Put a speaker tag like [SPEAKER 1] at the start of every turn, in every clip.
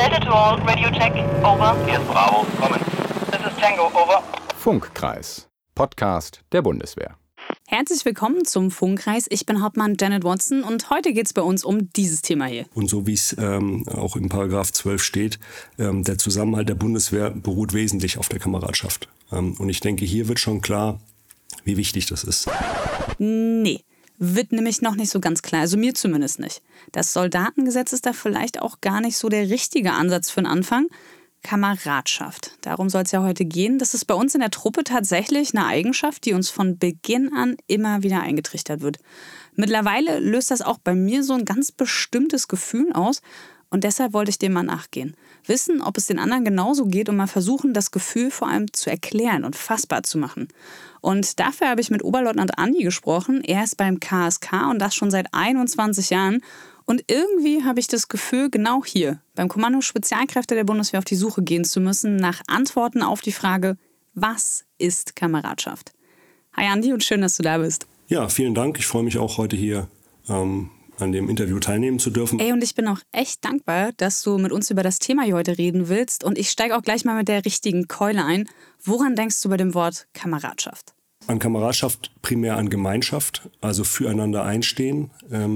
[SPEAKER 1] Delta to all, Radio check, over.
[SPEAKER 2] Hier ist Bravo, kommen.
[SPEAKER 1] This is Tango, over.
[SPEAKER 3] Funkkreis, Podcast der Bundeswehr.
[SPEAKER 4] Herzlich willkommen zum Funkkreis. Ich bin Hauptmann Janet Watson und heute geht es bei uns um dieses Thema hier.
[SPEAKER 5] Und so wie es auch in Paragraph 12 steht, der Zusammenhalt der Bundeswehr beruht wesentlich auf der Kameradschaft. Und ich denke, hier wird schon klar, wie wichtig das ist.
[SPEAKER 4] Nee, wird nämlich noch nicht so ganz klar, also mir zumindest nicht. Das Soldatengesetz ist da vielleicht auch gar nicht so der richtige Ansatz für den Anfang. Kameradschaft. Darum soll es ja heute gehen. Das ist bei uns in der Truppe tatsächlich eine Eigenschaft, die uns von Beginn an immer wieder eingetrichtert wird. Mittlerweile löst das auch bei mir so ein ganz bestimmtes Gefühl aus und deshalb wollte ich dem mal nachgehen. Wissen, ob es den anderen genauso geht und mal versuchen, das Gefühl vor allem zu erklären und fassbar zu machen. Und dafür habe ich mit Oberleutnant Andi gesprochen. Er ist beim KSK und das schon seit 21 Jahren. Und irgendwie habe ich das Gefühl, genau hier, beim Kommando Spezialkräfte der Bundeswehr auf die Suche gehen zu müssen, nach Antworten auf die Frage, was ist Kameradschaft? Hi Andi und schön, dass du da bist.
[SPEAKER 5] Ja, vielen Dank. Ich freue mich auch heute hier an dem Interview teilnehmen zu dürfen.
[SPEAKER 4] Und ich bin auch echt dankbar, dass du mit uns über das Thema hier heute reden willst. Und ich steige auch gleich mal mit der richtigen Keule ein. Woran denkst du bei dem Wort Kameradschaft?
[SPEAKER 5] An Kameradschaft primär an Gemeinschaft, also füreinander einstehen,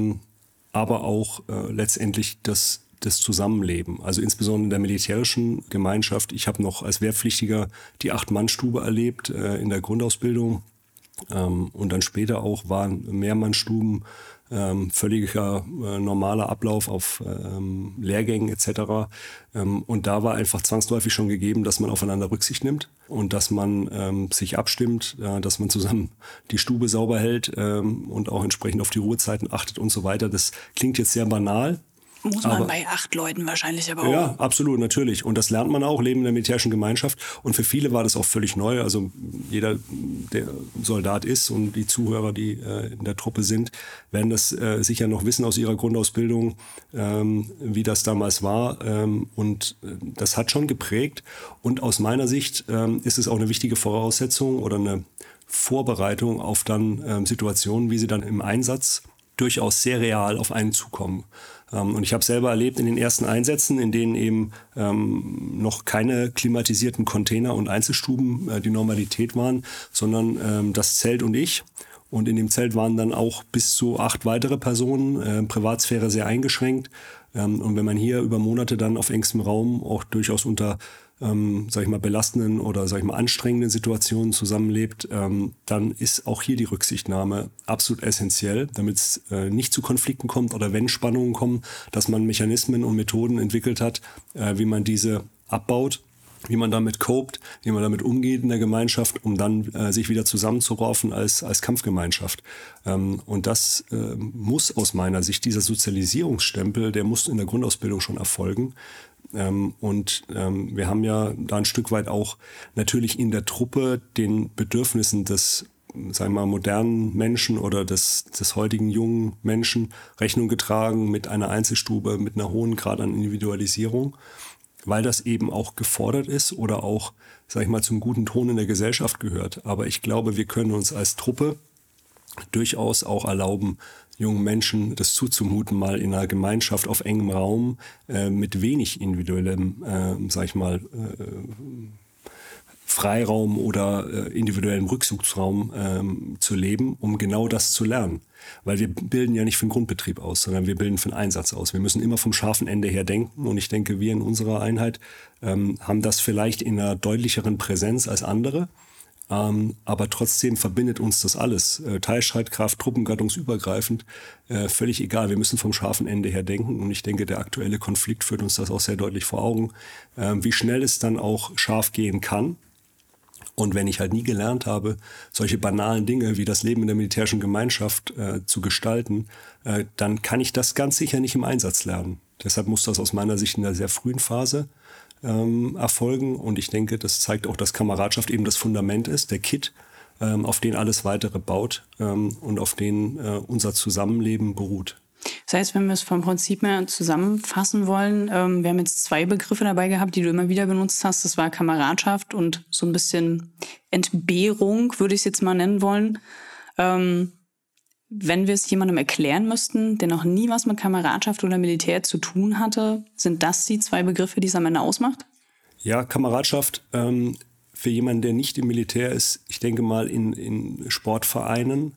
[SPEAKER 5] aber auch letztendlich das Zusammenleben. Also insbesondere in der militärischen Gemeinschaft. Ich habe noch als Wehrpflichtiger die 8-Mann-Stube erlebt in der Grundausbildung. Und dann später auch waren Mehrmannstuben völliger normaler Ablauf auf Lehrgängen etc. Und da war einfach zwangsläufig schon gegeben, dass man aufeinander Rücksicht nimmt und dass man sich abstimmt, dass man zusammen die Stube sauber hält und auch entsprechend auf die Ruhezeiten achtet und so weiter. Das klingt jetzt sehr banal.
[SPEAKER 4] Muss man bei 8 Leuten wahrscheinlich aber auch.
[SPEAKER 5] Ja, absolut, natürlich. Und das lernt man auch, Leben in der militärischen Gemeinschaft. Und für viele war das auch völlig neu. Also jeder, der Soldat ist und die Zuhörer, die in der Truppe sind, werden das sicher noch wissen aus ihrer Grundausbildung, wie das damals war. Und das hat schon geprägt. Und aus meiner Sicht ist es auch eine wichtige Voraussetzung oder eine Vorbereitung auf dann Situationen, wie sie dann im Einsatz durchaus sehr real auf einen zukommen. Und ich habe selber erlebt in den ersten Einsätzen, in denen eben noch keine klimatisierten Container und Einzelstuben die Normalität waren, sondern das Zelt und ich. Und in dem Zelt waren dann auch bis zu 8 weitere Personen, Privatsphäre sehr eingeschränkt. Und wenn man hier über Monate dann auf engstem Raum auch durchaus unter belastenden oder anstrengenden Situationen zusammenlebt, dann ist auch hier die Rücksichtnahme absolut essentiell, damit es nicht zu Konflikten kommt oder wenn Spannungen kommen, dass man Mechanismen und Methoden entwickelt hat, wie man diese abbaut, wie man damit copt, wie man damit umgeht in der Gemeinschaft, um dann sich wieder zusammenzuraufen als Kampfgemeinschaft. Und das muss aus meiner Sicht, dieser Sozialisierungsstempel, der muss in der Grundausbildung schon erfolgen. Wir haben ja da ein Stück weit auch natürlich in der Truppe den Bedürfnissen des modernen Menschen oder des heutigen jungen Menschen Rechnung getragen mit einer Einzelstube, mit einer hohen Grad an Individualisierung, weil das eben auch gefordert ist oder auch, zum guten Ton in der Gesellschaft gehört. Aber ich glaube, wir können uns als Truppe durchaus auch erlauben, jungen Menschen das zuzumuten, mal in einer Gemeinschaft auf engem Raum mit wenig individuellem, Freiraum oder individuellem Rückzugsraum zu leben, um genau das zu lernen. Weil wir bilden ja nicht für den Grundbetrieb aus, sondern wir bilden für den Einsatz aus. Wir müssen immer vom scharfen Ende her denken und ich denke, wir in unserer Einheit haben das vielleicht in einer deutlicheren Präsenz als andere. Aber trotzdem verbindet uns das alles. Teilstreitkraft, truppengattungsübergreifend, völlig egal. Wir müssen vom scharfen Ende her denken. Und ich denke, der aktuelle Konflikt führt uns das auch sehr deutlich vor Augen, wie schnell es dann auch scharf gehen kann. Und wenn ich halt nie gelernt habe, solche banalen Dinge wie das Leben in der militärischen Gemeinschaft zu gestalten, dann kann ich das ganz sicher nicht im Einsatz lernen. Deshalb muss das aus meiner Sicht in einer sehr frühen Phase erfolgen. Und ich denke, das zeigt auch, dass Kameradschaft eben das Fundament ist, der Kit, auf den alles Weitere baut und auf den unser Zusammenleben beruht.
[SPEAKER 4] Das heißt, wenn wir es vom Prinzip her zusammenfassen wollen, wir haben jetzt 2 Begriffe dabei gehabt, die du immer wieder benutzt hast. Das war Kameradschaft und so ein bisschen Entbehrung, würde ich es jetzt mal nennen wollen. Wenn wir es jemandem erklären müssten, der noch nie was mit Kameradschaft oder Militär zu tun hatte, sind das die 2 Begriffe, die es am Ende ausmacht?
[SPEAKER 5] Ja, Kameradschaft für jemanden, der nicht im Militär ist, ich denke mal in Sportvereinen,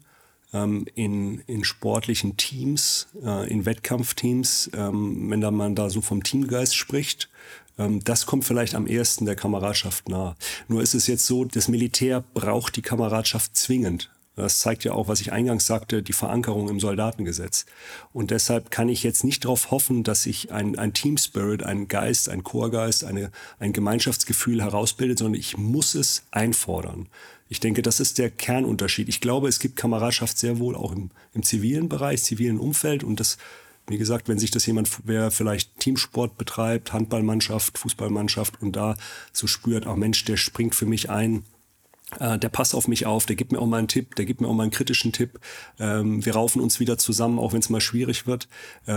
[SPEAKER 5] in sportlichen Teams, in Wettkampfteams, wenn man da so vom Teamgeist spricht. Das kommt vielleicht am ehesten der Kameradschaft nahe. Nur ist es jetzt so, das Militär braucht die Kameradschaft zwingend. Das zeigt ja auch, was ich eingangs sagte, die Verankerung im Soldatengesetz. Und deshalb kann ich jetzt nicht darauf hoffen, dass sich ein Team-Spirit, ein Geist, ein Chorgeist, ein Gemeinschaftsgefühl herausbildet, sondern ich muss es einfordern. Ich denke, das ist der Kernunterschied. Ich glaube, es gibt Kameradschaft sehr wohl auch im zivilen Bereich, zivilen Umfeld. Und das, wie gesagt, wenn sich das jemand, wer vielleicht Teamsport betreibt, Handballmannschaft, Fußballmannschaft und da so spürt, ach Mensch, der springt für mich ein, der passt auf mich auf, der gibt mir auch mal einen Tipp, der gibt mir auch mal einen kritischen Tipp. Wir raufen uns wieder zusammen, auch wenn es mal schwierig wird.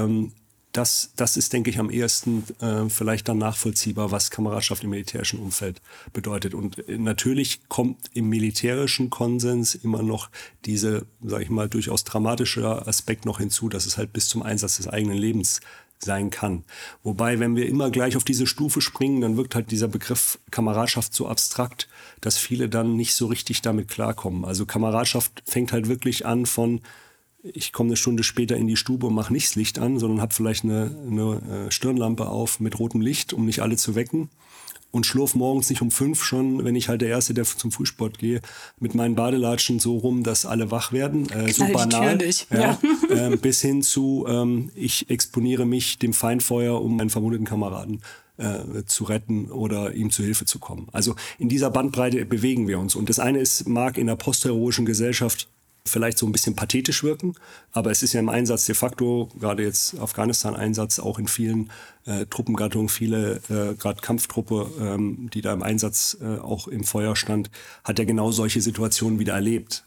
[SPEAKER 5] Das ist, denke ich, am ehesten vielleicht dann nachvollziehbar, was Kameradschaft im militärischen Umfeld bedeutet. Und natürlich kommt im militärischen Konsens immer noch diese, sage ich mal, durchaus dramatische Aspekt noch hinzu, dass es halt bis zum Einsatz des eigenen Lebens sein kann. Wobei, wenn wir immer gleich auf diese Stufe springen, dann wirkt halt dieser Begriff Kameradschaft so abstrakt, dass viele dann nicht so richtig damit klarkommen. Also Kameradschaft fängt halt wirklich an von, ich komme eine Stunde später in die Stube und mache nicht das Licht an, sondern habe vielleicht eine Stirnlampe auf mit rotem Licht, um nicht alle zu wecken. Und schlurf morgens nicht um 5 schon, wenn ich halt der Erste, der zum Frühsport gehe, mit meinen Badelatschen so rum, dass alle wach werden. So banal. Ja. Bis hin zu, ich exponiere mich dem Feindfeuer, um einen verwundeten Kameraden zu retten oder ihm zu Hilfe zu kommen. Also in dieser Bandbreite bewegen wir uns. Und das eine mag in der postheroischen Gesellschaft vielleicht so ein bisschen pathetisch wirken, aber es ist ja im Einsatz de facto, gerade jetzt Afghanistan-Einsatz, auch in vielen Truppengattungen, viele, gerade Kampftruppe, die da im Einsatz auch im Feuer stand, hat ja genau solche Situationen wieder erlebt.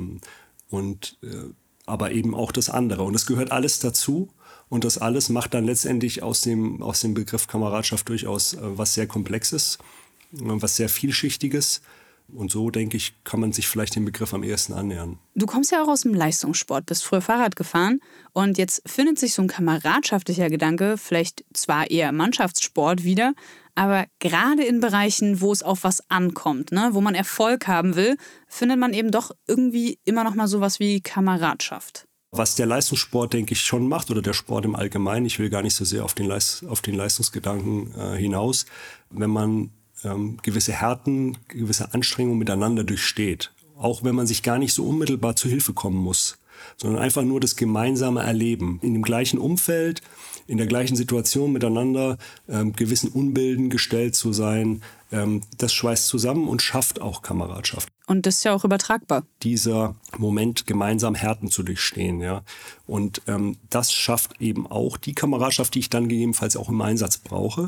[SPEAKER 5] Aber eben auch das andere. Und das gehört alles dazu. Und das alles macht dann letztendlich aus dem Begriff Kameradschaft durchaus was sehr Komplexes, was sehr Vielschichtiges. Und so, denke ich, kann man sich vielleicht dem Begriff am ehesten annähern.
[SPEAKER 4] Du kommst ja auch aus dem Leistungssport, bist früher Fahrrad gefahren und jetzt findet sich so ein kameradschaftlicher Gedanke vielleicht zwar eher im Mannschaftssport wieder, aber gerade in Bereichen, wo es auf was ankommt, ne, wo man Erfolg haben will, findet man eben doch irgendwie immer noch mal sowas wie Kameradschaft.
[SPEAKER 5] Was der Leistungssport, denke ich, schon macht oder der Sport im Allgemeinen, ich will gar nicht so sehr auf den Leistungsgedanken hinaus, wenn man gewisse Härten, gewisse Anstrengungen miteinander durchsteht. Auch wenn man sich gar nicht so unmittelbar zu Hilfe kommen muss, sondern einfach nur das gemeinsame Erleben. In dem gleichen Umfeld, in der gleichen Situation miteinander, gewissen Unbilden gestellt zu sein, das schweißt zusammen und schafft auch Kameradschaft.
[SPEAKER 4] Und das ist ja auch übertragbar.
[SPEAKER 5] Dieser Moment, gemeinsam Härten zu durchstehen. Ja. Und das schafft eben auch die Kameradschaft, die ich dann gegebenenfalls auch im Einsatz brauche.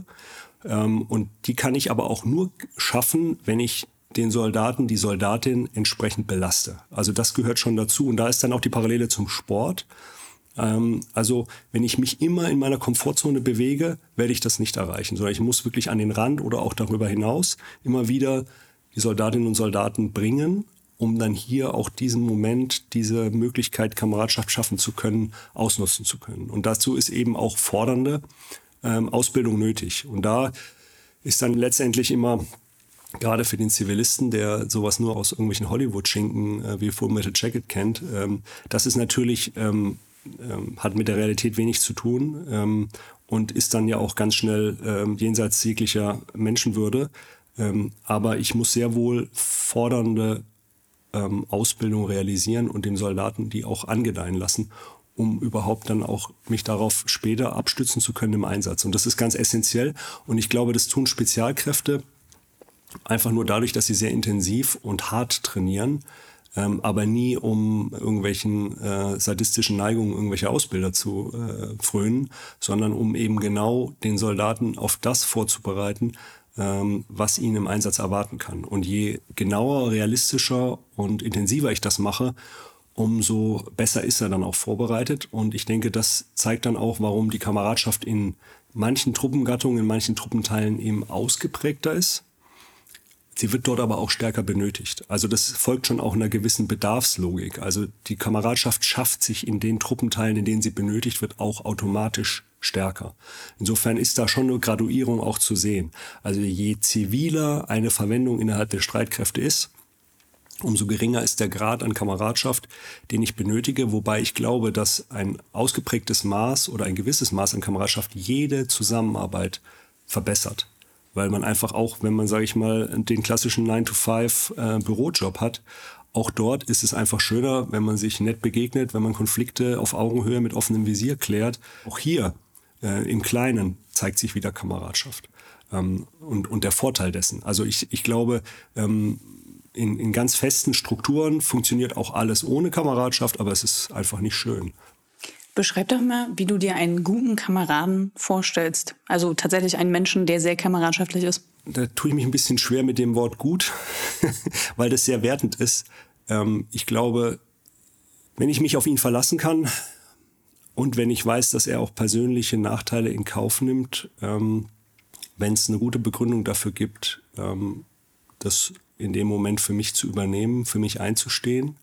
[SPEAKER 5] Und die kann ich aber auch nur schaffen, wenn ich den Soldaten, die Soldatin entsprechend belaste. Also das gehört schon dazu. Und da ist dann auch die Parallele zum Sport. Also wenn ich mich immer in meiner Komfortzone bewege, werde ich das nicht erreichen. Sondern ich muss wirklich an den Rand oder auch darüber hinaus immer wieder die Soldatinnen und Soldaten bringen, um dann hier auch diesen Moment, diese Möglichkeit, Kameradschaft schaffen zu können, ausnutzen zu können. Und dazu ist eben auch fordernde Ausbildung nötig. Und da ist dann letztendlich immer, gerade für den Zivilisten, der sowas nur aus irgendwelchen Hollywood-Schinken wie Full Metal Jacket kennt, das ist natürlich, hat mit der Realität wenig zu tun und ist dann ja auch ganz schnell jenseits jeglicher Menschenwürde. Aber ich muss sehr wohl fordernde Ausbildung realisieren und dem Soldaten die auch angedeihen lassen, um überhaupt dann auch mich darauf später abstützen zu können im Einsatz. Und das ist ganz essentiell. Und ich glaube, das tun Spezialkräfte einfach nur dadurch, dass sie sehr intensiv und hart trainieren, aber nie um irgendwelchen sadistischen Neigungen irgendwelcher Ausbilder zu frönen, sondern um eben genau den Soldaten auf das vorzubereiten, was ihn im Einsatz erwarten kann. Und je genauer, realistischer und intensiver ich das mache, umso besser ist er dann auch vorbereitet. Und ich denke, das zeigt dann auch, warum die Kameradschaft in manchen Truppengattungen, in manchen Truppenteilen eben ausgeprägter ist. Sie wird dort aber auch stärker benötigt. Also das folgt schon auch einer gewissen Bedarfslogik. Also die Kameradschaft schafft sich in den Truppenteilen, in denen sie benötigt wird, auch automatisch stärker. Insofern ist da schon eine Graduierung auch zu sehen. Also je ziviler eine Verwendung innerhalb der Streitkräfte ist, umso geringer ist der Grad an Kameradschaft, den ich benötige. Wobei ich glaube, dass ein ausgeprägtes Maß oder ein gewisses Maß an Kameradschaft jede Zusammenarbeit verbessert. Weil man einfach auch, wenn man, sage ich mal, den klassischen 9-to-5 Bürojob hat, auch dort ist es einfach schöner, wenn man sich nett begegnet, wenn man Konflikte auf Augenhöhe mit offenem Visier klärt. Auch hier im Kleinen zeigt sich wieder Kameradschaft und der Vorteil dessen. Also ich glaube, in ganz festen Strukturen funktioniert auch alles ohne Kameradschaft, aber es ist einfach nicht schön.
[SPEAKER 4] Beschreib doch mal, wie du dir einen guten Kameraden vorstellst. Also tatsächlich einen Menschen, der sehr kameradschaftlich ist.
[SPEAKER 5] Da tue ich mich ein bisschen schwer mit dem Wort gut, weil das sehr wertend ist. Ich glaube, wenn ich mich auf ihn verlassen kann und wenn ich weiß, dass er auch persönliche Nachteile in Kauf nimmt, wenn es eine gute Begründung dafür gibt, das in dem Moment für mich zu übernehmen, für mich einzustehen,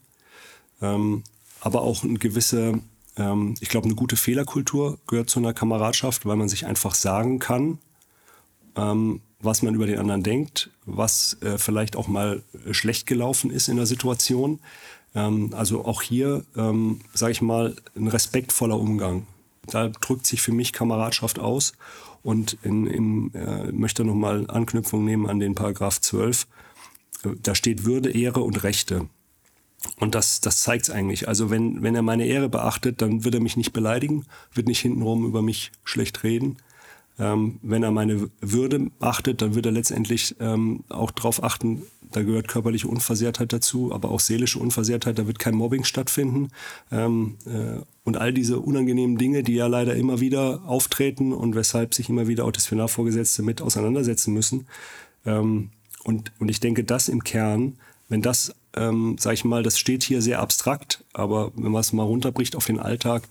[SPEAKER 5] aber auch eine gewisse, ich glaube, eine gute Fehlerkultur gehört zu einer Kameradschaft, weil man sich einfach sagen kann, was man über den anderen denkt, was vielleicht auch mal schlecht gelaufen ist in der Situation. Also auch hier, sage ich mal, ein respektvoller Umgang. Da drückt sich für mich Kameradschaft aus. Und möchte nochmal Anknüpfung nehmen an den Paragraph 12. Da steht Würde, Ehre und Rechte. Und das zeigt es eigentlich. Also wenn er meine Ehre beachtet, dann wird er mich nicht beleidigen, wird nicht hintenrum über mich schlecht reden. Wenn er meine Würde achtet, dann wird er letztendlich auch darauf achten, da gehört körperliche Unversehrtheit dazu, aber auch seelische Unversehrtheit, da wird kein Mobbing stattfinden. Und all diese unangenehmen Dinge, die ja leider immer wieder auftreten und weshalb sich immer wieder auch Disziplinarvorgesetzte mit auseinandersetzen müssen. Und ich denke, das im Kern, wenn das, sag ich mal, das steht hier sehr abstrakt, aber wenn man es mal runterbricht auf den Alltag,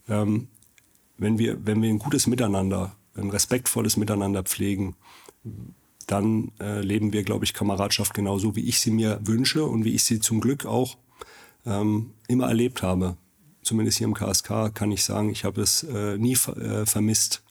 [SPEAKER 5] wenn wir ein gutes Miteinander, ein respektvolles Miteinander pflegen, dann leben wir, glaube ich, Kameradschaft genauso, wie ich sie mir wünsche und wie ich sie zum Glück auch immer erlebt habe. Zumindest hier im KSK kann ich sagen, ich habe es nie vermisst,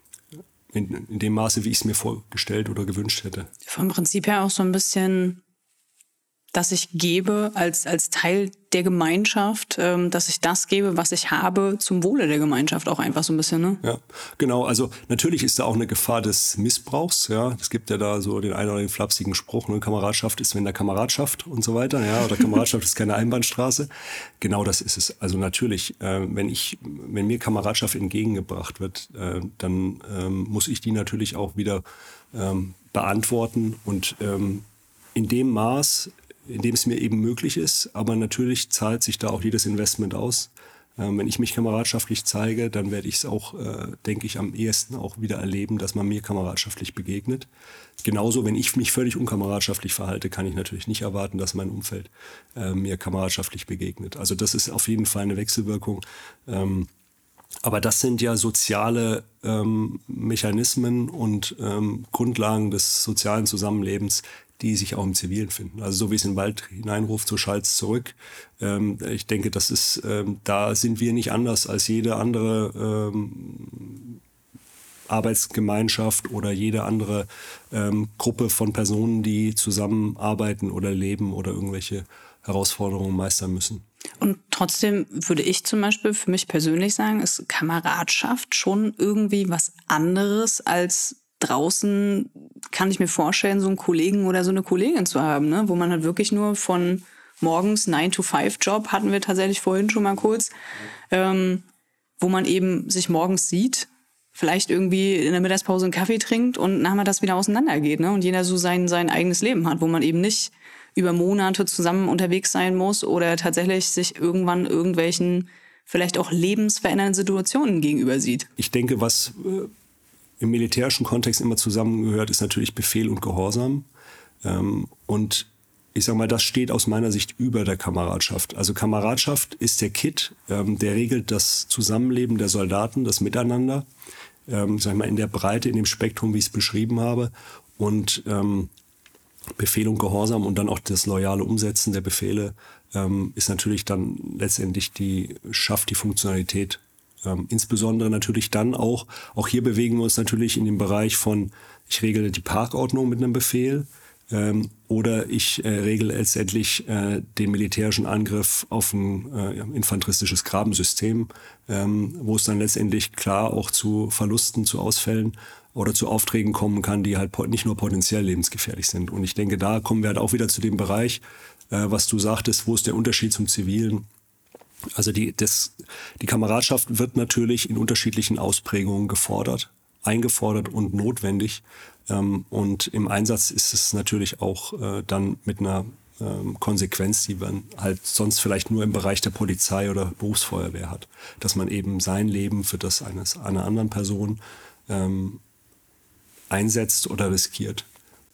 [SPEAKER 5] in dem Maße, wie ich es mir vorgestellt oder gewünscht hätte.
[SPEAKER 4] Vom Prinzip her auch so ein bisschen, dass ich gebe als Teil der Gemeinschaft, dass ich das gebe, was ich habe, zum Wohle der Gemeinschaft auch einfach so ein bisschen, ne?
[SPEAKER 5] Ja, genau. Also natürlich ist da auch eine Gefahr des Missbrauchs. Ja, es gibt ja da so den einen oder den flapsigen Spruch, ne? Kameradschaft ist, wenn der Kameradschaft und so weiter. Ja, oder Kameradschaft ist keine Einbahnstraße. Genau das ist es. Also natürlich, wenn mir Kameradschaft entgegengebracht wird, dann muss ich die natürlich auch wieder beantworten und in dem Maß, in dem es mir eben möglich ist. Aber natürlich zahlt sich da auch jedes Investment aus. Wenn ich mich kameradschaftlich zeige, dann werde ich es auch, denke ich, am ehesten auch wieder erleben, dass man mir kameradschaftlich begegnet. Genauso, wenn ich mich völlig unkameradschaftlich verhalte, kann ich natürlich nicht erwarten, dass mein Umfeld mir kameradschaftlich begegnet. Also das ist auf jeden Fall eine Wechselwirkung. Aber das sind ja soziale Mechanismen und Grundlagen des sozialen Zusammenlebens, die sich auch im Zivilen finden. Also so wie es in den Wald hineinruft, so schallt es zurück. Ich denke, das ist, da sind wir nicht anders als jede andere Arbeitsgemeinschaft oder jede andere Gruppe von Personen, die zusammenarbeiten oder leben oder irgendwelche Herausforderungen meistern müssen.
[SPEAKER 4] Und trotzdem würde ich zum Beispiel für mich persönlich sagen, ist Kameradschaft schon irgendwie was anderes als draußen, kann ich mir vorstellen, so einen Kollegen oder so eine Kollegin zu haben, ne? Wo man halt wirklich nur von morgens 9-to-5-Job, hatten wir tatsächlich vorhin schon mal kurz, wo man eben sich morgens sieht, vielleicht irgendwie in der Mittagspause einen Kaffee trinkt und nachmittags wieder auseinandergeht, ne? Und jeder so sein eigenes Leben hat, wo man eben nicht über Monate zusammen unterwegs sein muss oder tatsächlich sich irgendwann irgendwelchen vielleicht auch lebensverändernden Situationen gegenüber sieht.
[SPEAKER 5] Ich denke, was im militärischen Kontext immer zusammengehört, ist natürlich Befehl und Gehorsam. Und ich sage mal, das steht aus meiner Sicht über der Kameradschaft. Also Kameradschaft ist der Kit, der regelt das Zusammenleben der Soldaten, das Miteinander, sag ich mal, in der Breite, in dem Spektrum, wie ich es beschrieben habe. Und Befehl und Gehorsam und dann auch das loyale Umsetzen der Befehle ist natürlich dann letztendlich schafft die Funktionalität. Insbesondere natürlich dann auch hier bewegen wir uns natürlich in dem Bereich von, ich regle die Parkordnung mit einem Befehl oder ich regle letztendlich den militärischen Angriff auf ein infanteristisches Grabensystem, wo es dann letztendlich klar auch zu Verlusten, zu Ausfällen oder zu Aufträgen kommen kann, die halt nicht nur potenziell lebensgefährlich sind. Und ich denke, da kommen wir halt auch wieder zu dem Bereich, was du sagtest, wo ist der Unterschied zum Zivilen? Also die Kameradschaft wird natürlich in unterschiedlichen Ausprägungen eingefordert und notwendig. Und im Einsatz ist es natürlich auch dann mit einer Konsequenz, die man halt sonst vielleicht nur im Bereich der Polizei oder Berufsfeuerwehr hat. Dass man eben sein Leben für das einer anderen Person einsetzt oder riskiert.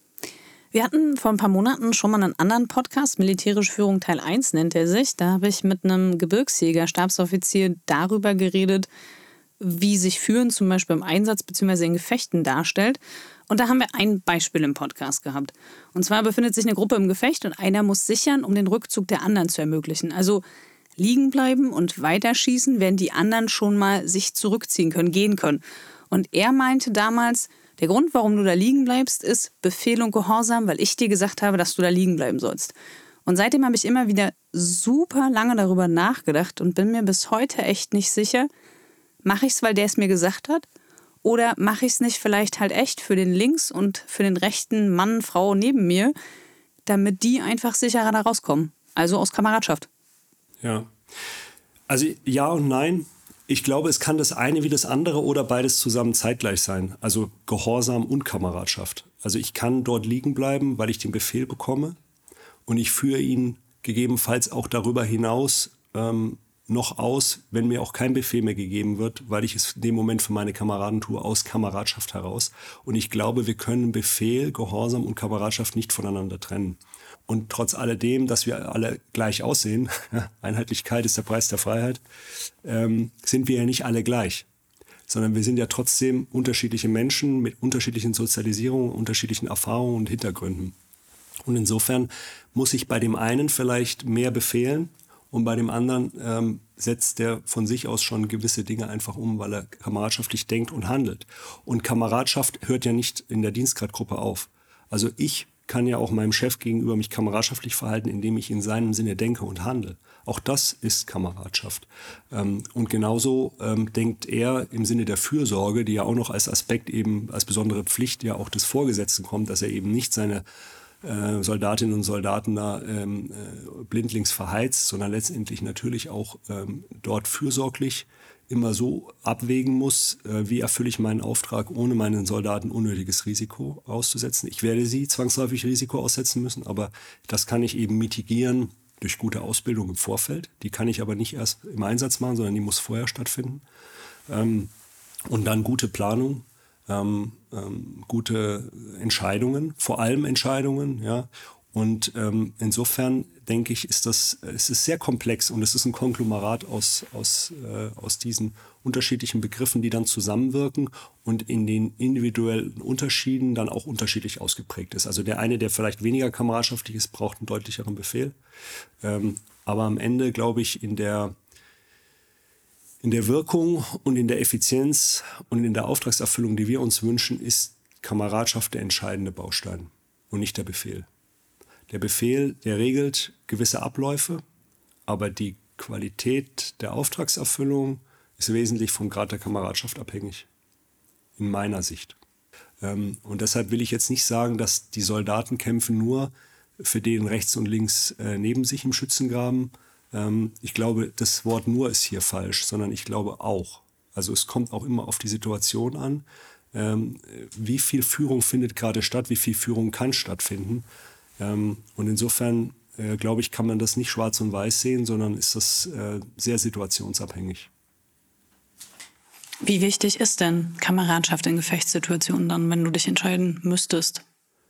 [SPEAKER 4] Wir hatten vor ein paar Monaten schon mal einen anderen Podcast, Militärische Führung Teil 1 nennt er sich. Da habe ich mit einem Gebirgsjäger, Stabsoffizier darüber geredet, wie sich Führen zum Beispiel im Einsatz bzw. in Gefechten darstellt. Und da haben wir ein Beispiel im Podcast gehabt. Und zwar befindet sich eine Gruppe im Gefecht und einer muss sichern, um den Rückzug der anderen zu ermöglichen. Also liegen bleiben und weiterschießen, während die anderen schon mal sich zurückziehen können, gehen können. Und er meinte damals, der Grund, warum du da liegen bleibst, ist Befehl und Gehorsam, weil ich dir gesagt habe, dass du da liegen bleiben sollst. Und seitdem habe ich immer wieder super lange darüber nachgedacht und bin mir bis heute echt nicht sicher, mache ich es, weil der es mir gesagt hat? Oder mache ich es nicht vielleicht halt echt für den links und für den rechten Mann, Frau neben mir, damit die einfach sicherer da rauskommen? Also aus Kameradschaft.
[SPEAKER 5] Ja, also ja und nein. Ich glaube, es kann das eine wie das andere oder beides zusammen zeitgleich sein. Also Gehorsam und Kameradschaft. Also ich kann dort liegen bleiben, weil ich den Befehl bekomme und ich führe ihn gegebenenfalls auch darüber hinaus noch aus, wenn mir auch kein Befehl mehr gegeben wird, weil ich es in dem Moment für meine Kameraden tue, aus Kameradschaft heraus. Und ich glaube, wir können Befehl, Gehorsam und Kameradschaft nicht voneinander trennen. Und trotz alledem, dass wir alle gleich aussehen, Einheitlichkeit ist der Preis der Freiheit, sind wir ja nicht alle gleich. Sondern wir sind ja trotzdem unterschiedliche Menschen mit unterschiedlichen Sozialisierungen, unterschiedlichen Erfahrungen und Hintergründen. Und insofern muss ich bei dem einen vielleicht mehr befehlen und bei dem anderen setzt der von sich aus schon gewisse Dinge einfach um, weil er kameradschaftlich denkt und handelt. Und Kameradschaft hört ja nicht in der Dienstgradgruppe auf. Also ich kann ja auch meinem Chef gegenüber mich kameradschaftlich verhalten, indem ich in seinem Sinne denke und handle. Auch das ist Kameradschaft. Und genauso denkt er im Sinne der Fürsorge, die ja auch noch als Aspekt eben, als besondere Pflicht ja auch des Vorgesetzten kommt, dass er eben nicht seine Soldatinnen und Soldaten da blindlings verheizt, sondern letztendlich natürlich auch dort fürsorglich immer so abwägen muss, wie erfülle ich meinen Auftrag, ohne meinen Soldaten unnötiges Risiko auszusetzen. Ich werde sie zwangsläufig Risiko aussetzen müssen, aber das kann ich eben mitigieren durch gute Ausbildung im Vorfeld. Die kann ich aber nicht erst im Einsatz machen, sondern die muss vorher stattfinden. Und dann gute Planung, gute Entscheidungen, vor allem Entscheidungen, ja. Und insofern denke ich, es ist sehr komplex und es ist ein Konglomerat aus diesen unterschiedlichen Begriffen, die dann zusammenwirken und in den individuellen Unterschieden dann auch unterschiedlich ausgeprägt ist. Also der eine, der vielleicht weniger kameradschaftlich ist, braucht einen deutlicheren Befehl. Aber am Ende, glaube ich, in der Wirkung und in der Effizienz und in der Auftragserfüllung, die wir uns wünschen, ist Kameradschaft der entscheidende Baustein und nicht der Befehl. Der Befehl, der regelt gewisse Abläufe, aber die Qualität der Auftragserfüllung ist wesentlich vom Grad der Kameradschaft abhängig, in meiner Sicht. Und deshalb will ich jetzt nicht sagen, dass die Soldaten kämpfen nur für den rechts und links neben sich im Schützengraben. Ich glaube, das Wort nur ist hier falsch, sondern ich glaube auch. Also es kommt auch immer auf die Situation an, wie viel Führung findet gerade statt, wie viel Führung kann stattfinden. Und insofern, glaube ich, kann man das nicht schwarz und weiß sehen, sondern ist das sehr situationsabhängig.
[SPEAKER 4] Wie wichtig ist denn Kameradschaft in Gefechtssituationen dann, wenn du dich entscheiden müsstest?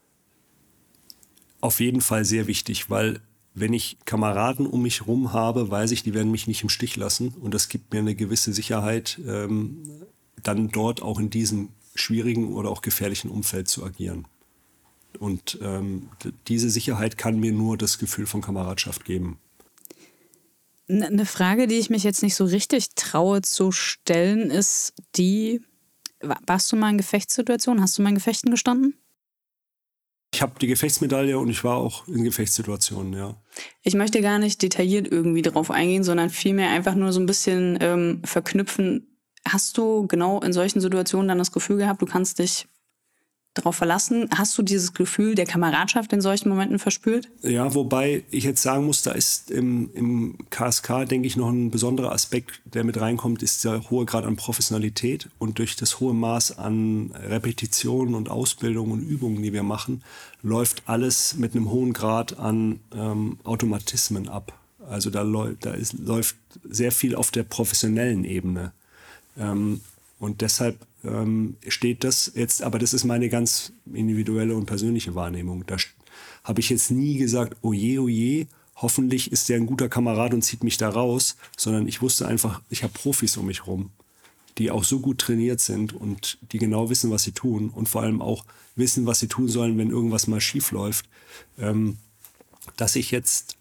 [SPEAKER 5] Auf jeden Fall sehr wichtig, weil wenn ich Kameraden um mich herum habe, weiß ich, die werden mich nicht im Stich lassen. Und das gibt mir eine gewisse Sicherheit, dann dort auch in diesem schwierigen oder auch gefährlichen Umfeld zu agieren. Und diese Sicherheit kann mir nur das Gefühl von Kameradschaft geben.
[SPEAKER 4] Eine Frage, die ich mich jetzt nicht so richtig traue zu stellen, ist die, warst du mal in Gefechtssituationen? Hast du mal in Gefechten gestanden?
[SPEAKER 5] Ich habe die Gefechtsmedaille und ich war auch in Gefechtssituationen, ja.
[SPEAKER 4] Ich möchte gar nicht detailliert irgendwie drauf eingehen, sondern vielmehr einfach nur so ein bisschen verknüpfen. Hast du genau in solchen Situationen dann das Gefühl gehabt, du kannst dich darauf verlassen? Hast du dieses Gefühl der Kameradschaft in solchen Momenten verspürt?
[SPEAKER 5] Ja, wobei ich jetzt sagen muss, da ist im KSK, denke ich, noch ein besonderer Aspekt, der mit reinkommt, ist der hohe Grad an Professionalität. Und durch das hohe Maß an Repetitionen und Ausbildung und Übungen, die wir machen, läuft alles mit einem hohen Grad an Automatismen ab. Also läuft sehr viel auf der professionellen Ebene. Und deshalb steht das jetzt, aber das ist meine ganz individuelle und persönliche Wahrnehmung. Da habe ich jetzt nie gesagt, oh je, hoffentlich ist der ein guter Kamerad und zieht mich da raus, sondern ich wusste einfach, ich habe Profis um mich rum, die auch so gut trainiert sind und die genau wissen, was sie tun und vor allem auch wissen, was sie tun sollen, wenn irgendwas mal schief läuft. Dass ich jetzt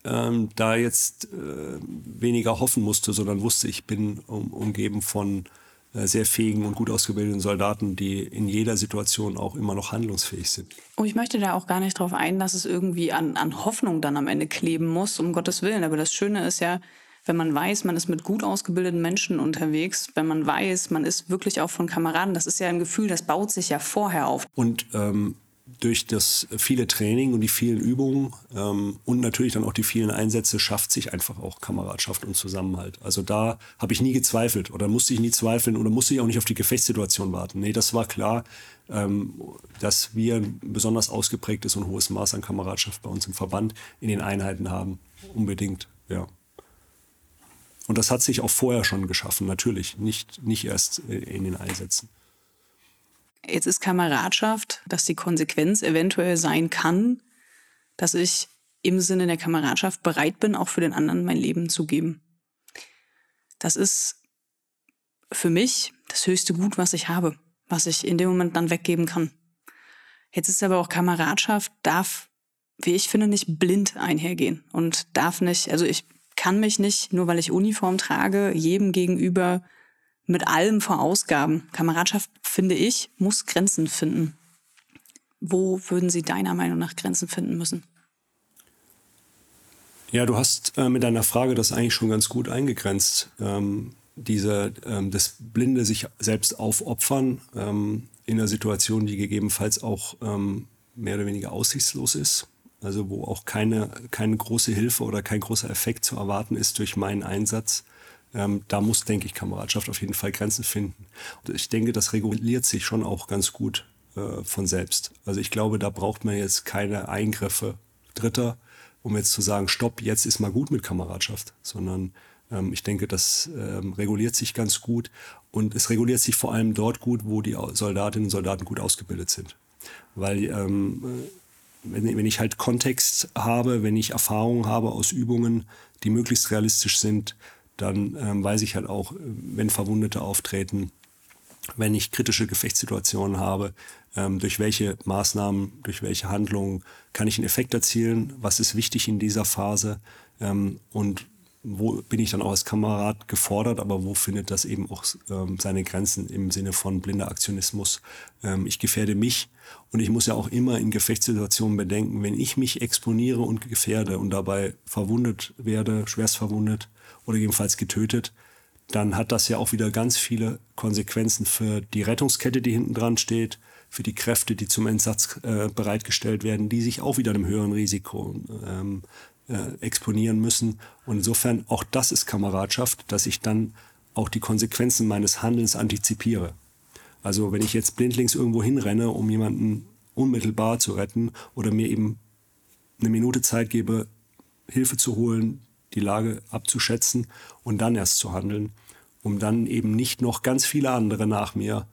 [SPEAKER 5] weniger hoffen musste, sondern wusste, ich bin umgeben von sehr fähigen und gut ausgebildeten Soldaten, die in jeder Situation auch immer noch handlungsfähig sind.
[SPEAKER 4] Oh, ich möchte da auch gar nicht drauf ein, dass es irgendwie an Hoffnung dann am Ende kleben muss, um Gottes Willen. Aber das Schöne ist ja, wenn man weiß, man ist mit gut ausgebildeten Menschen unterwegs, wenn man weiß, man ist wirklich auch von Kameraden, das ist ja ein Gefühl, das baut sich ja vorher auf.
[SPEAKER 5] Und durch das viele Training und die vielen Übungen und natürlich dann auch die vielen Einsätze schafft sich einfach auch Kameradschaft und Zusammenhalt. Also da habe ich nie gezweifelt oder musste ich nie zweifeln oder musste ich auch nicht auf die Gefechtssituation warten. Nee, das war klar, dass wir ein besonders ausgeprägtes und hohes Maß an Kameradschaft bei uns im Verband in den Einheiten haben. Unbedingt, ja. Und das hat sich auch vorher schon geschaffen, natürlich, nicht erst in den Einsätzen.
[SPEAKER 4] Jetzt ist Kameradschaft, dass die Konsequenz eventuell sein kann, dass ich im Sinne der Kameradschaft bereit bin, auch für den anderen mein Leben zu geben. Das ist für mich das höchste Gut, was ich habe, was ich in dem Moment dann weggeben kann. Jetzt ist aber auch Kameradschaft darf, wie ich finde, nicht blind einhergehen und darf nicht, also ich kann mich nicht, nur weil ich Uniform trage, jedem gegenüber mit allem verausgaben. Kameradschaft, finde ich, muss Grenzen finden. Wo würden Sie deiner Meinung nach Grenzen finden müssen?
[SPEAKER 5] Ja, du hast mit deiner Frage das eigentlich schon ganz gut eingegrenzt. Das blinde sich selbst aufopfern in einer Situation, die gegebenenfalls auch mehr oder weniger aussichtslos ist. Also wo auch keine große Hilfe oder kein großer Effekt zu erwarten ist durch meinen Einsatz. Da muss, denke ich, Kameradschaft auf jeden Fall Grenzen finden. Und ich denke, das reguliert sich schon auch ganz gut von selbst. Also ich glaube, da braucht man jetzt keine Eingriffe Dritter, um jetzt zu sagen, stopp, jetzt ist mal gut mit Kameradschaft. Sondern ich denke, das reguliert sich ganz gut. Und es reguliert sich vor allem dort gut, wo die Soldatinnen und Soldaten gut ausgebildet sind. Weil wenn ich halt Kontext habe, wenn ich Erfahrungen habe aus Übungen, die möglichst realistisch sind, dann weiß ich halt auch, wenn Verwundete auftreten, wenn ich kritische Gefechtssituationen habe, durch welche Maßnahmen, durch welche Handlungen kann ich einen Effekt erzielen, was ist wichtig in dieser Phase und wo bin ich dann auch als Kamerad gefordert, aber wo findet das eben auch seine Grenzen im Sinne von blinder Aktionismus. Ich gefährde mich und ich muss ja auch immer in Gefechtssituationen bedenken, wenn ich mich exponiere und gefährde und dabei verwundet werde, schwerst verwundet oder jedenfalls getötet, dann hat das ja auch wieder ganz viele Konsequenzen für die Rettungskette, die hinten dran steht, für die Kräfte, die zum Einsatz bereitgestellt werden, die sich auch wieder einem höheren Risiko exponieren müssen. Und insofern, auch das ist Kameradschaft, dass ich dann auch die Konsequenzen meines Handelns antizipiere. Also wenn ich jetzt blindlings irgendwo hinrenne, um jemanden unmittelbar zu retten oder mir eben eine Minute Zeit gebe, Hilfe zu holen, die Lage abzuschätzen und dann erst zu handeln, um dann eben nicht noch ganz viele andere nach mir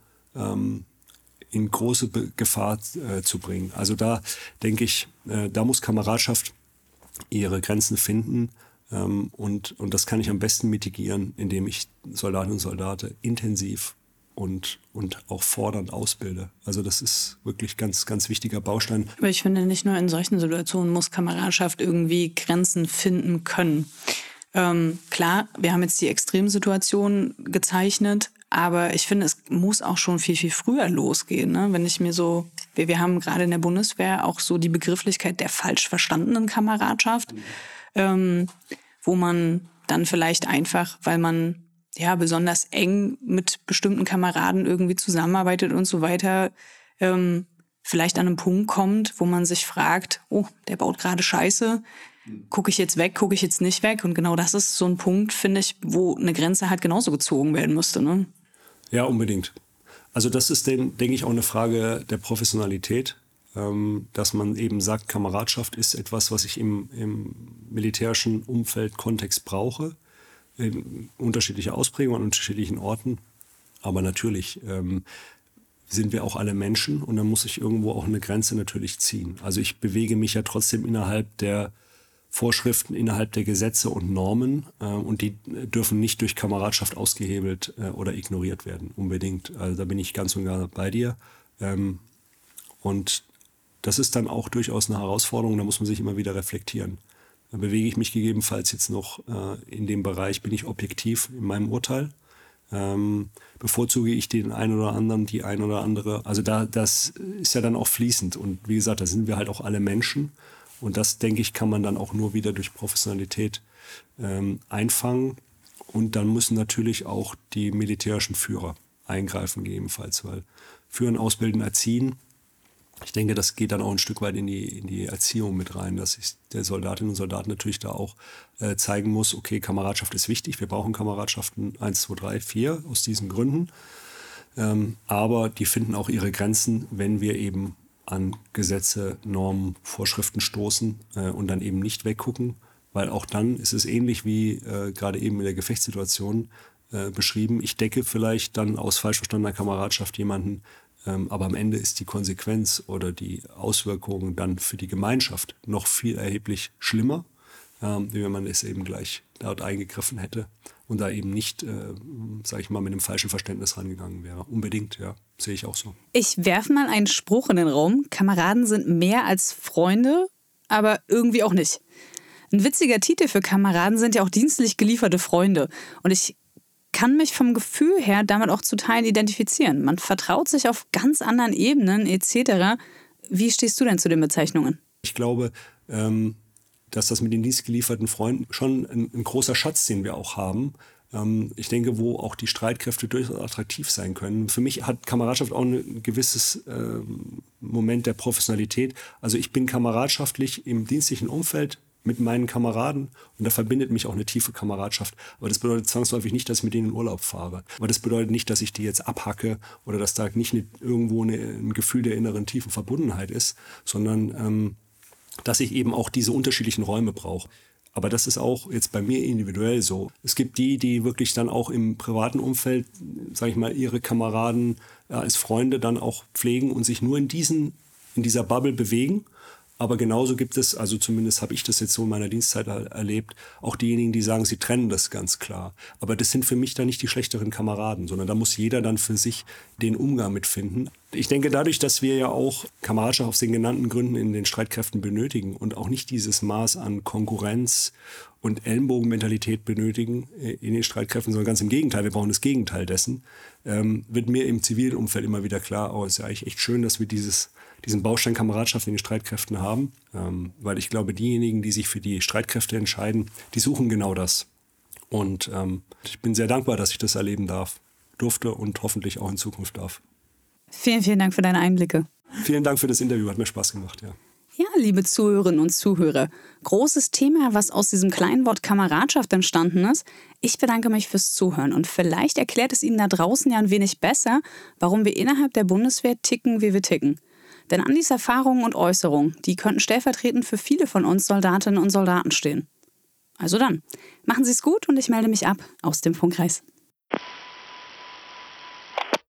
[SPEAKER 5] in große Gefahr zu bringen. Also da denke ich, da muss Kameradschaft ihre Grenzen finden und das kann ich am besten mitigieren, indem ich Soldatinnen und Soldaten intensiv und auch fordernd ausbilde. Also das ist wirklich ganz, ganz wichtiger Baustein.
[SPEAKER 4] Aber ich finde, nicht nur in solchen Situationen muss Kameradschaft irgendwie Grenzen finden können. Klar, wir haben jetzt die Extremsituation gezeichnet, aber ich finde, es muss auch schon viel, viel früher losgehen. Ne? Wenn ich mir so, wir haben gerade in der Bundeswehr auch so die Begrifflichkeit der falsch verstandenen Kameradschaft, wo man dann vielleicht einfach, weil man ja besonders eng mit bestimmten Kameraden irgendwie zusammenarbeitet und so weiter, vielleicht an einen Punkt kommt, wo man sich fragt, oh, der baut gerade Scheiße, gucke ich jetzt weg, gucke ich jetzt nicht weg? Und genau das ist so ein Punkt, finde ich, wo eine Grenze halt genauso gezogen werden müsste. Ne?
[SPEAKER 5] Ja, unbedingt. Also das ist, denke ich, auch eine Frage der Professionalität, dass man eben sagt, Kameradschaft ist etwas, was ich im militärischen Umfeld, Kontext brauche, in unterschiedlicher Ausprägung an unterschiedlichen Orten. Aber natürlich sind wir auch alle Menschen und dann muss ich irgendwo auch eine Grenze natürlich ziehen. Also ich bewege mich ja trotzdem innerhalb der Vorschriften, innerhalb der Gesetze und Normen und die dürfen nicht durch Kameradschaft ausgehebelt oder ignoriert werden, unbedingt. Also da bin ich ganz und gar bei dir. Und das ist dann auch durchaus eine Herausforderung, da muss man sich immer wieder reflektieren. Da bewege ich mich gegebenenfalls jetzt noch in dem Bereich, bin ich objektiv in meinem Urteil. Bevorzuge ich den einen oder anderen, die ein oder andere. Also das ist ja dann auch fließend. Und wie gesagt, da sind wir halt auch alle Menschen. Und das, denke ich, kann man dann auch nur wieder durch Professionalität einfangen. Und dann müssen natürlich auch die militärischen Führer eingreifen gegebenenfalls. Weil Führen, Ausbilden, Erziehen, ich denke, das geht dann auch ein Stück weit in die Erziehung mit rein, dass ich der Soldatinnen und Soldaten natürlich da auch zeigen muss, okay, Kameradschaft ist wichtig, wir brauchen Kameradschaften 1, 2, 3, 4 aus diesen Gründen. Aber die finden auch ihre Grenzen, wenn wir eben an Gesetze, Normen, Vorschriften stoßen und dann eben nicht weggucken, weil auch dann ist es ähnlich wie gerade eben in der Gefechtssituation beschrieben. Ich decke vielleicht dann aus falsch verstandener Kameradschaft jemanden, aber am Ende ist die Konsequenz oder die Auswirkungen dann für die Gemeinschaft noch viel erheblich schlimmer, wie wenn man es eben gleich dort eingegriffen hätte und da eben nicht, sage ich mal, mit einem falschen Verständnis rangegangen wäre. Unbedingt, ja, sehe ich auch so.
[SPEAKER 4] Ich werfe mal einen Spruch in den Raum. Kameraden sind mehr als Freunde, aber irgendwie auch nicht. Ein witziger Titel für Kameraden sind ja auch dienstlich gelieferte Freunde. Und ich kann mich vom Gefühl her damit auch zu Teilen identifizieren. Man vertraut sich auf ganz anderen Ebenen etc. Wie stehst du denn zu den Bezeichnungen?
[SPEAKER 5] Ich glaube, dass das mit den dienstgelieferten Freunden schon ein großer Schatz, den wir auch haben. Ich denke, wo auch die Streitkräfte durchaus attraktiv sein können. Für mich hat Kameradschaft auch ein gewisses Moment der Professionalität. Also ich bin kameradschaftlich im dienstlichen Umfeld mit meinen Kameraden und da verbindet mich auch eine tiefe Kameradschaft. Aber das bedeutet zwangsläufig nicht, dass ich mit denen in Urlaub fahre. Aber das bedeutet nicht, dass ich die jetzt abhacke oder dass da nicht irgendwo ein Gefühl der inneren tiefen Verbundenheit ist, sondern dass ich eben auch diese unterschiedlichen Räume brauche. Aber das ist auch jetzt bei mir individuell so. Es gibt die wirklich dann auch im privaten Umfeld, sage ich mal, ihre Kameraden als Freunde dann auch pflegen und sich nur in dieser Bubble bewegen. Aber genauso gibt es, also zumindest habe ich das jetzt so in meiner Dienstzeit erlebt, auch diejenigen, die sagen, sie trennen das ganz klar. Aber das sind für mich dann nicht die schlechteren Kameraden, sondern da muss jeder dann für sich den Umgang mitfinden. Ich denke, dadurch, dass wir ja auch Kameradschaft aus den genannten Gründen in den Streitkräften benötigen und auch nicht dieses Maß an Konkurrenz und Ellenbogenmentalität benötigen in den Streitkräften, sondern ganz im Gegenteil, wir brauchen das Gegenteil dessen, wird mir im zivilen Umfeld immer wieder klar, es ist ja eigentlich echt schön, dass wir diesen Baustein Kameradschaft in den Streitkräften haben, weil ich glaube, diejenigen, die sich für die Streitkräfte entscheiden, die suchen genau das. Und ich bin sehr dankbar, dass ich das erleben durfte und hoffentlich auch in Zukunft darf.
[SPEAKER 4] Vielen, vielen Dank für deine Einblicke.
[SPEAKER 5] Vielen Dank für das Interview, hat mir Spaß gemacht, ja.
[SPEAKER 4] Ja, liebe Zuhörerinnen und Zuhörer, großes Thema, was aus diesem kleinen Wort Kameradschaft entstanden ist. Ich bedanke mich fürs Zuhören und vielleicht erklärt es Ihnen da draußen ja ein wenig besser, warum wir innerhalb der Bundeswehr ticken, wie wir ticken. Denn Andys Erfahrungen und Äußerungen, die könnten stellvertretend für viele von uns Soldatinnen und Soldaten stehen. Also dann, machen Sie es gut und ich melde mich ab aus dem Funkkreis.